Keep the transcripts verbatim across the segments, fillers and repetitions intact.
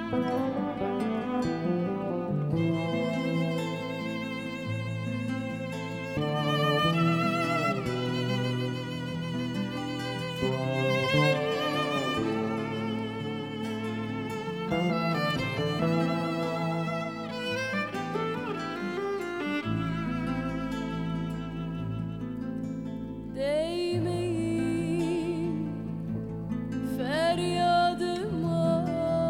Değmeyin feryadıma,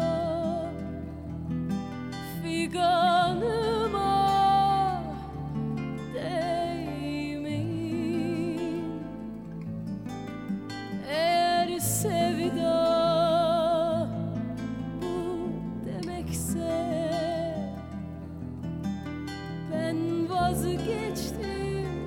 figanıma, değmeyin. Eğer sevda bu demekse, ben vazgeçtim.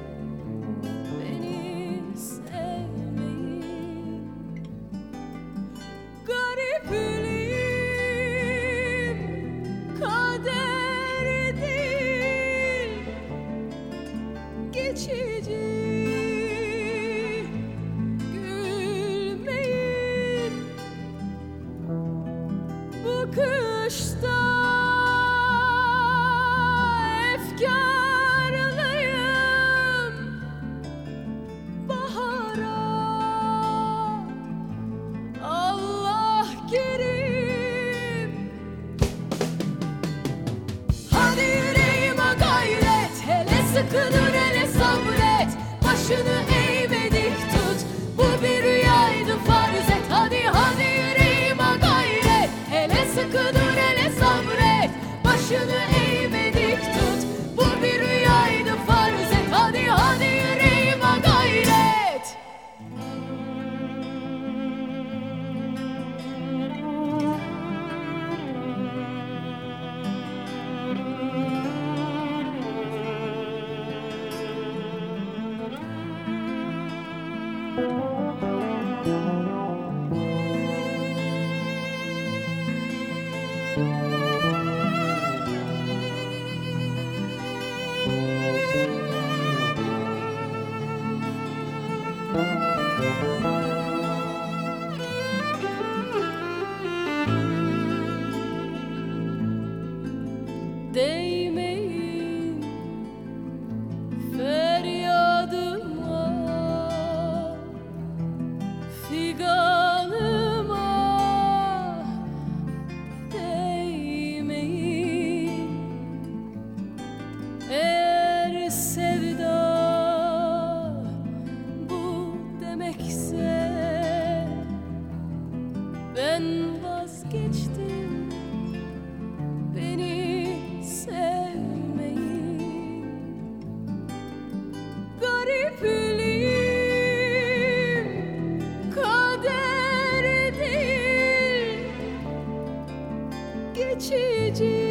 Geçici, gülmeyin bu kışta, efkarlıyım bahara. Allah kerim, hadi yüreğime gayret, hele sıkı dur, hele sabret, başını eğme dik tut, bu bir rüyaydı farz et. Hadi hadi yüreğime gayret, hele sıkı dur, hele sabret, başını eğme dik tut, bu bir rüyaydı farz et. Hadi hadi yüreğime gayret. Değmeyin feryadıma, figanıma, değmeyin. Eğer sevda bu demekse, ben vazgeçtim. Beni sevmeyin. Garipliğim kader değil, geçici,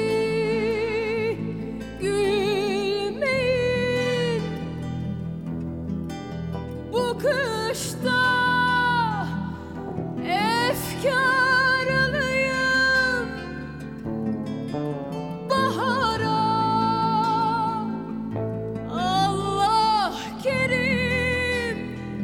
gülmeyin bu kışta, efkarlıyım bahara. Allah kerim,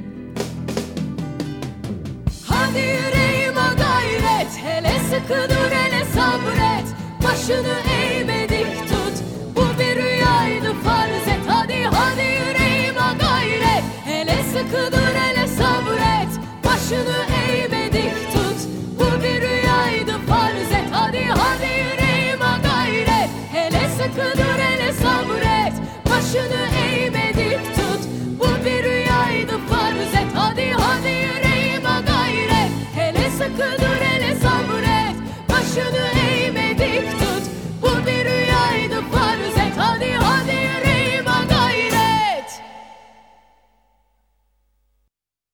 hadi yüreğime gayret, hele sıkı dur, hele sabret, başını eğme dik tut, bu bir rüyaydı farz et. Hadi hadi yüreğime gayret, hele sıkı dur, hele sabret, başını eğme dik tut.